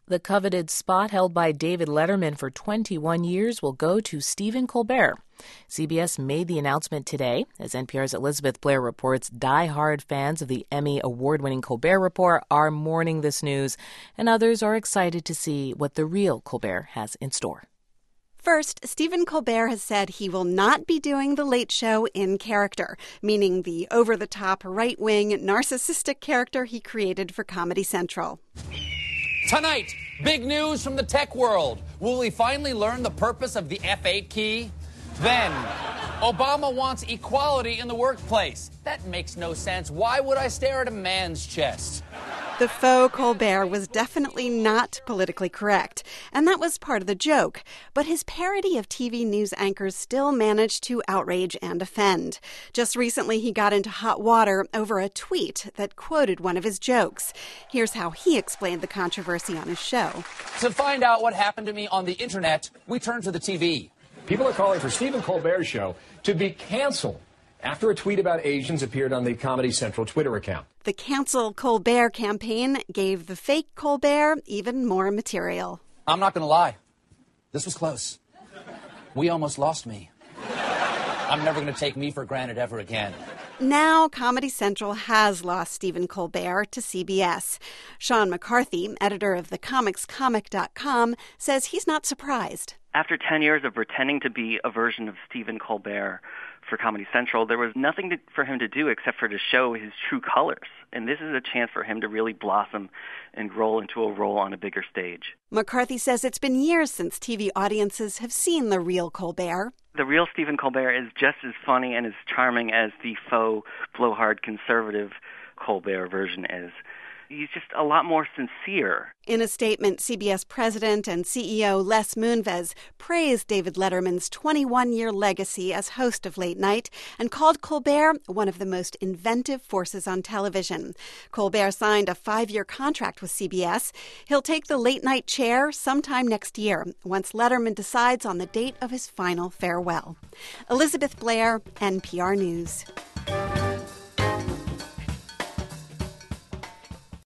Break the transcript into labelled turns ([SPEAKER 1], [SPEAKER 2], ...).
[SPEAKER 1] The coveted spot held by David Letterman for 21 years will go to Stephen Colbert. CBS made the announcement today. As NPR's Elizabeth Blair reports, die-hard fans of the Emmy award-winning Colbert Report are mourning this news, and others are excited to see what the real Colbert has in store.
[SPEAKER 2] First, Stephen Colbert has said he will not be doing The Late Show in character, meaning the over-the-top, right-wing, narcissistic character he created for Comedy Central.
[SPEAKER 3] Tonight, big news from the tech world. Will we finally learn the purpose of the F8 key? Then, Obama wants equality in the workplace. That makes no sense. Why would I stare at a man's chest?
[SPEAKER 2] The faux Colbert was definitely not politically correct, and that was part of the joke. But his parody of TV news anchors still managed to outrage and offend. Just recently, he got into hot water over a tweet that quoted one of his jokes. Here's how he explained the controversy on his show.
[SPEAKER 3] To find out what happened to me on the internet, we turn to the TV.
[SPEAKER 4] People are calling for Stephen Colbert's show to be canceled after a tweet about Asians appeared on the Comedy Central Twitter account.
[SPEAKER 2] The Cancel Colbert campaign gave the fake Colbert even more material.
[SPEAKER 3] I'm not going to lie. This was close. We almost lost me. I'm never going to take me for granted ever again.
[SPEAKER 2] Now, Comedy Central has lost Stephen Colbert to CBS. Sean McCarthy, editor of thecomicscomic.com, says he's not surprised.
[SPEAKER 5] After 10 years of pretending to be a version of Stephen Colbert for Comedy Central, there was nothing for him to do except for to show his true colors. And this is a chance for him to really blossom and grow into a role on a bigger stage.
[SPEAKER 2] McCarthy says it's been years since TV audiences have seen the real Colbert.
[SPEAKER 5] The real Stephen Colbert is just as funny and as charming as the faux, blowhard conservative Colbert version is. He's just a lot more sincere.
[SPEAKER 2] In a statement, CBS president and CEO Les Moonves praised David Letterman's 21-year legacy as host of Late Night and called Colbert one of the most inventive forces on television. Colbert signed a 5-year contract with CBS. He'll take the Late Night chair sometime next year, once Letterman decides on the date of his final farewell. Elizabeth Blair, NPR News.